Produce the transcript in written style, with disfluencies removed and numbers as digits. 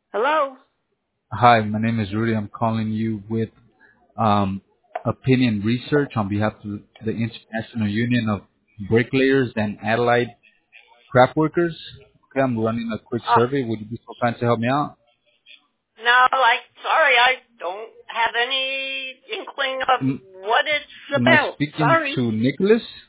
Hello? Hi, my name is Rudy. I'm calling you with um, opinion research on behalf of the International Union of Bricklayers and Allied Craft Workers. Okay, I'm running a quick Oh, survey. Would you be so kind to help me out? no, sorry, I don't have any inkling of Am, what it's am I about. speaking Sorry. to Nicholas?